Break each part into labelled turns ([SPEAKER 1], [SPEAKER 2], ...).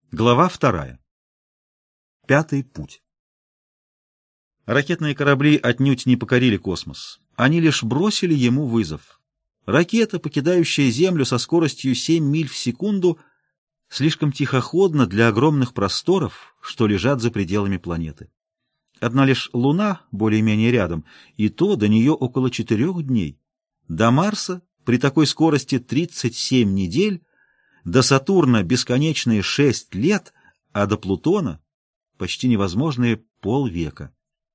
[SPEAKER 1] Глава 2. Пятый путь. Ракетные корабли отнюдь не покорили космос. Они лишь бросили ему вызов. Ракета, покидающая Землю со скоростью 7 миль в секунду, слишком тихоходна для огромных просторов, что лежат за пределами планеты. Одна лишь Луна более-менее рядом, и то до нее около 4 дней. До Марса при такой скорости 37 недель, до Сатурна бесконечные 6 лет, а до Плутона почти невозможные полвека.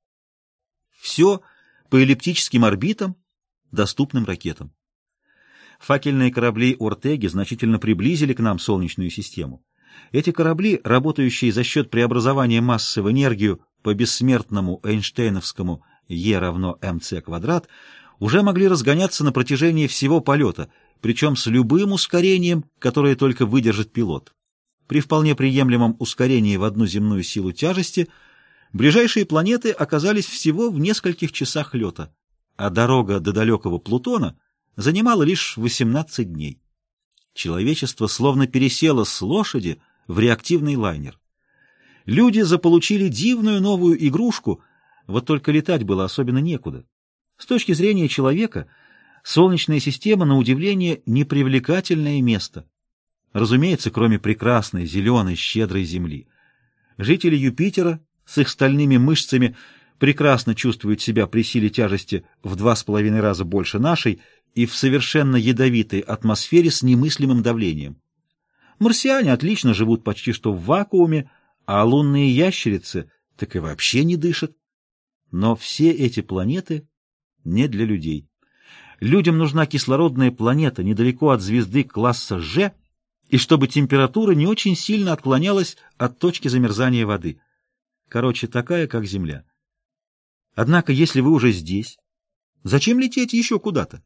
[SPEAKER 1] Все по эллиптическим орбитам, доступным ракетам. Факельные корабли Ортеги значительно приблизили к нам Солнечную систему. Эти корабли, работающие за счет преобразования массы в энергию по бессмертному эйнштейновскому E равно mc квадрат, уже могли разгоняться на протяжении всего полета, причем с любым ускорением, которое только выдержит пилот. При вполне приемлемом ускорении в одну земную силу тяжести ближайшие планеты оказались всего в нескольких часах лета, а дорога до далекого Плутона занимала лишь 18 дней. Человечество словно пересело с лошади в реактивный лайнер. Люди заполучили дивную новую игрушку, вот только летать было особенно некуда. С точки зрения человека, Солнечная система, на удивление, непривлекательное место. Разумеется, кроме прекрасной, зеленой, щедрой Земли. Жители Юпитера с их стальными мышцами прекрасно чувствуют себя при силе тяжести в 2,5 раза больше нашей и в совершенно ядовитой атмосфере с немыслимым давлением. Марсиане отлично живут почти что в вакууме, а лунные ящерицы так и вообще не дышат. Но все эти планеты не для людей. Людям нужна кислородная планета недалеко от звезды класса Ж, и чтобы температура не очень сильно отклонялась от точки замерзания воды. Короче, такая, как Земля. Однако, если вы уже здесь, зачем лететь еще куда-то?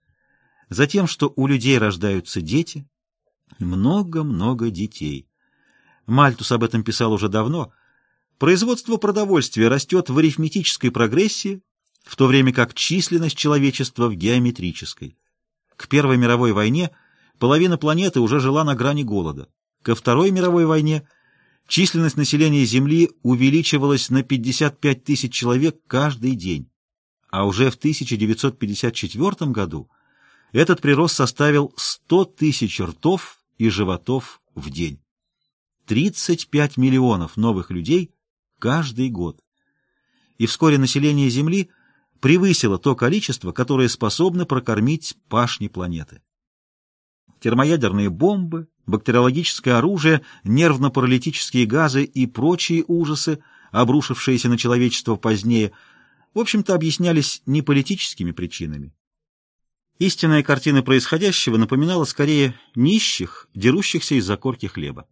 [SPEAKER 1] Затем, что у людей рождаются дети, много-много детей. Мальтус об этом писал уже давно. Производство продовольствия растет в арифметической прогрессии, в то время как численность человечества в геометрической. К Первой мировой войне половина планеты уже жила на грани голода. Ко Второй мировой войне численность населения Земли увеличивалась на 55 тысяч человек каждый день. А уже в 1954 году этот прирост составил 100 тысяч ртов и животов в день. 35 миллионов новых людей каждый год. И вскоре население Земли превысило то количество, которое способно прокормить пашни планеты. Термоядерные бомбы, бактериологическое оружие, нервно-паралитические газы и прочие ужасы, обрушившиеся на человечество позднее, в общем-то объяснялись не политическими причинами. Истинная картина происходящего напоминала скорее нищих, дерущихся из-за корки хлеба.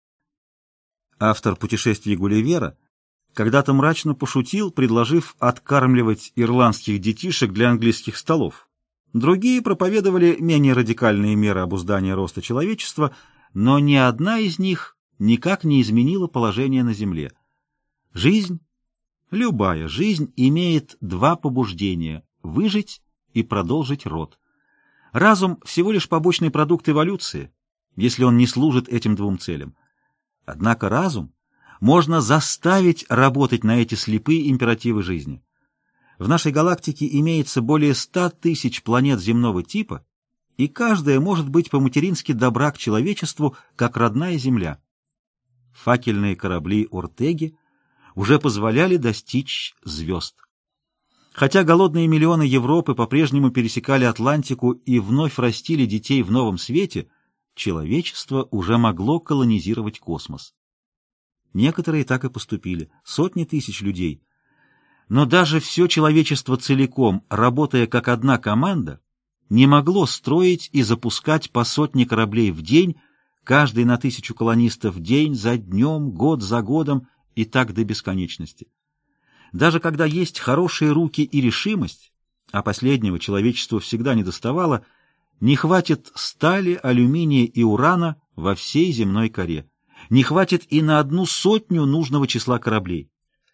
[SPEAKER 1] Автор «Путешествий Гулливера» когда-то мрачно пошутил, предложив откармливать ирландских детишек для английских столов. Другие проповедовали менее радикальные меры обуздания роста человечества, но ни одна из них никак не изменила положение на Земле. Жизнь, любая жизнь, имеет два побуждения – выжить и продолжить род. Разум – всего лишь побочный продукт эволюции, если он не служит этим двум целям. Однако разум можно заставить работать на эти слепые императивы жизни. В нашей галактике имеется более 100 тысяч планет земного типа, и каждая может быть по-матерински добра к человечеству, как родная Земля. Факельные корабли Ортеги уже позволяли достичь звезд. Хотя голодные миллионы Европы по-прежнему пересекали Атлантику и вновь растили детей в новом свете, человечество уже могло колонизировать космос. Некоторые так и поступили, сотни тысяч людей. Но даже все человечество целиком, работая как одна команда, не могло строить и запускать по сотне кораблей в день, каждый на 1000 колонистов день за днем, год за годом и так до бесконечности. Даже когда есть хорошие руки и решимость, а последнего человечеству всегда недоставало, не хватит стали, алюминия и урана во всей земной коре. Не хватит и на 100 нужного числа кораблей.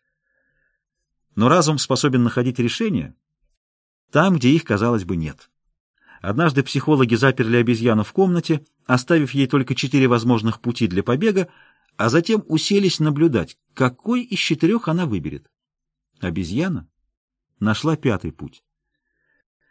[SPEAKER 1] Но разум способен находить решения там, где их, казалось бы, нет. Однажды психологи заперли обезьяну в комнате, оставив ей только 4 возможных пути для побега, а затем уселись наблюдать, какой из 4 она выберет. Обезьяна нашла 5-й путь.